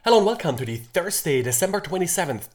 Hello and welcome to the Thursday, December 27th,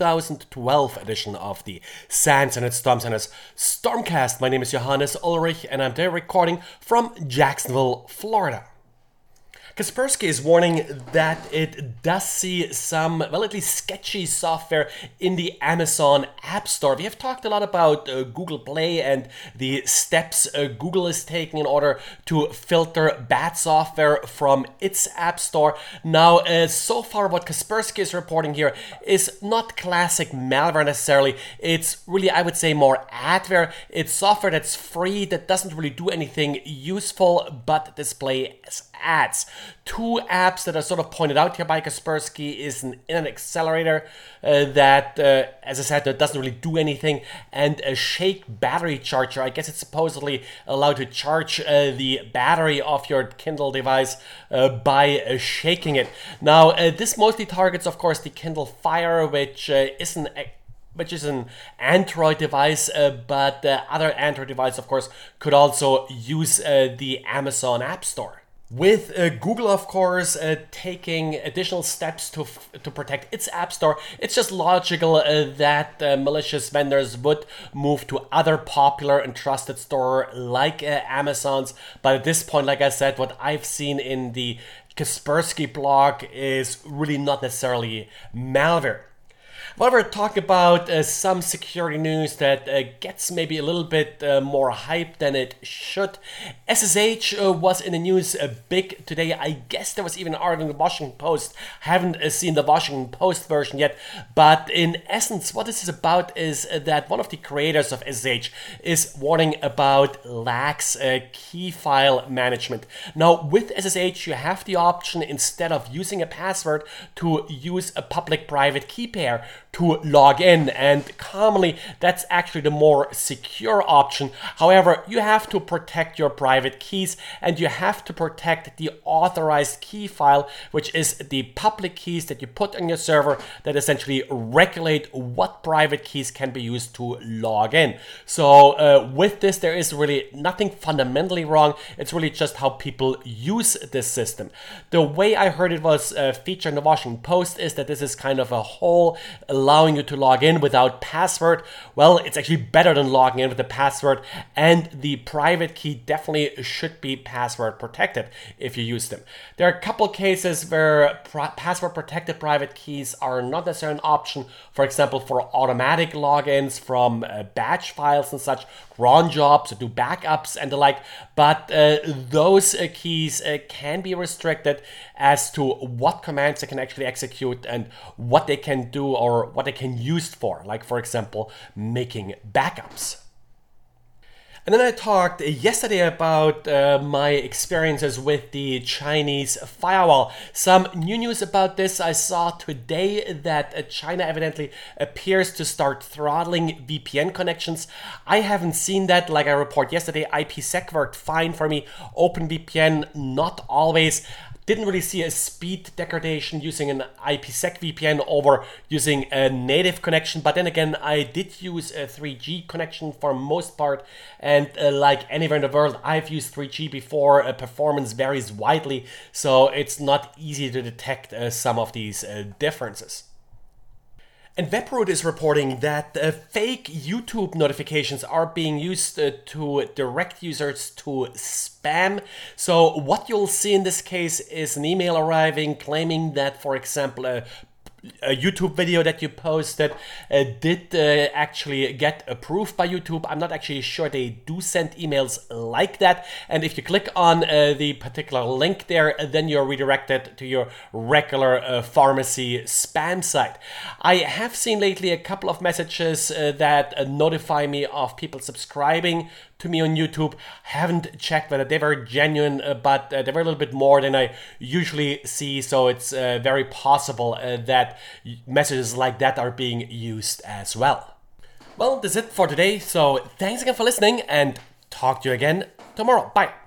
2012 edition of the SANS and Storms and Stormcast. My name is Johannes Ulrich and I'm there recording from Jacksonville, Florida. Kaspersky is warning that it does see some, at least sketchy software in the Amazon App Store. We have talked a lot about Google Play and the steps Google is taking in order to filter bad software from its App Store. Now, so far what Kaspersky is reporting here is not classic malware necessarily. It's really, I would say, more adware. It's software that's free, that doesn't really do anything useful, but displays ads. Two apps that are sort of pointed out here by Kaspersky is an internet accelerator that, as I said, that doesn't really do anything, and a Shake battery charger. I guess it's supposedly allowed to charge the battery of your Kindle device by shaking it. Now, this mostly targets, of course, the Kindle Fire, which is an Android device, but other Android device, of course, could also use the Amazon App Store. With Google, of course, taking additional steps to protect its App Store, it's just logical that malicious vendors would move to other popular and trusted store like Amazon's. But at this point, like I said, what I've seen in the Kaspersky blog is really not necessarily malware. While we're talking about some security news that gets maybe a little bit more hype than it should, SSH was in the news big today. I guess there was even an article in the Washington Post. Haven't seen the Washington Post version yet, but in essence, what this is about is that one of the creators of SSH is warning about lax key file management. Now, with SSH, you have the option, instead of using a password, to use a public-private key pair to log in, and commonly that's actually the more secure option. However, you have to protect your private keys and you have to protect the authorized key file, which is the public keys that you put on your server that essentially regulate what private keys can be used to log in. So with this, there is really nothing fundamentally wrong. It's really just how people use this system. The way I heard it was featured in the Washington Post is that this is kind of a whole allowing you to log in without password. Well, it's actually better than logging in with a password, and the private key definitely should be password protected if you use them. There are a couple cases where password protected private keys are not necessarily an option. For example, for automatic logins from batch files and such, cron jobs, do backups and the like, but those keys can be restricted as to what commands they can actually execute and what they can do or what they can use for, like for example, making backups. And then I talked yesterday about my experiences with the Chinese firewall. Some new news about this. I saw today that China evidently appears to start throttling VPN connections. I haven't seen that. Like I reported yesterday, IPsec worked fine for me. OpenVPN, not always. Didn't really see a speed degradation using an IPsec VPN over using a native connection, but then again, I did use a 3G connection for most part, and like anywhere in the world, I've used 3G before. Performance varies widely, so it's not easy to detect some of these differences. And Webroot is reporting that fake YouTube notifications are being used to direct users to spam. So what you'll see in this case is an email arriving claiming that, for example, a YouTube video that you posted did actually get approved by YouTube. I'm not actually sure they do send emails like that. And if you click on the particular link there, then you're redirected to your regular pharmacy spam site. I have seen lately a couple of messages that notify me of people subscribing to me on YouTube. Haven't checked whether they were genuine, but they were a little bit more than I usually see, so it's very possible that messages like that are being used as well. Well, that's it for today, so thanks again for listening and talk to you again tomorrow. Bye.